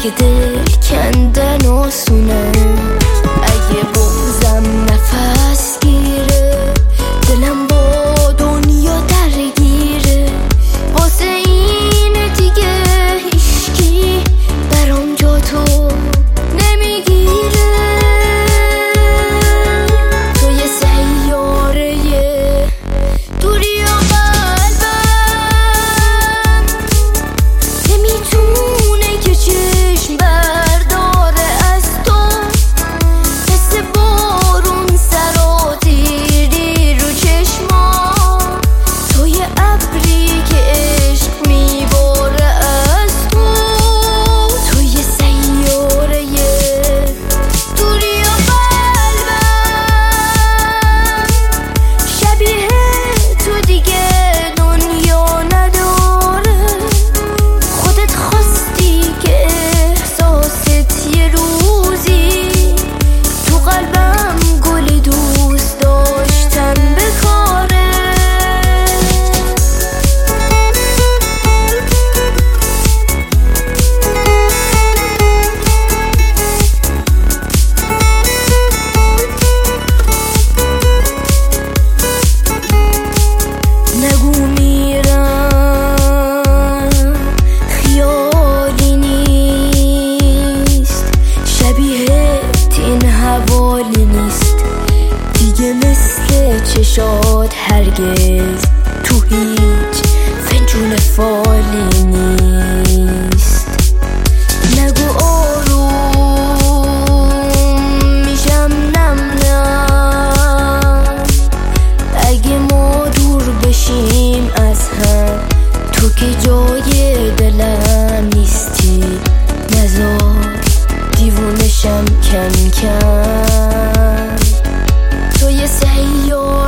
اگه دل کندن آسونه، اگه بغضم نفس گیره، دلم با دنیا درگیره، واسه این دیگه هیشکی برام جا تو نمیگیره. تو یه سیاره دوری و قلبم نمیتونه که چشم برداره از تو، مثل بارون سراتیری رو چشمام، تو یه ابری که عشق میباره از تو، تو یه سیاره دوری و قلبم شبیه تو دیگه دنیا نداره، خودت خواستی که احساست یه روزی تو قلبم گل دوست داشتن بکاره. نگو میرم خیالی نیست، شبیهت این حوالی نیست دیگه، مثل چشات هرگز تو هیچ فنجون فالی نیست. نگو آروم میشم نم نم، اگه ما دور بشیم از هم، تو که جای دلم نیستی، نزار دیوونشم کم کم. تو یه سیاره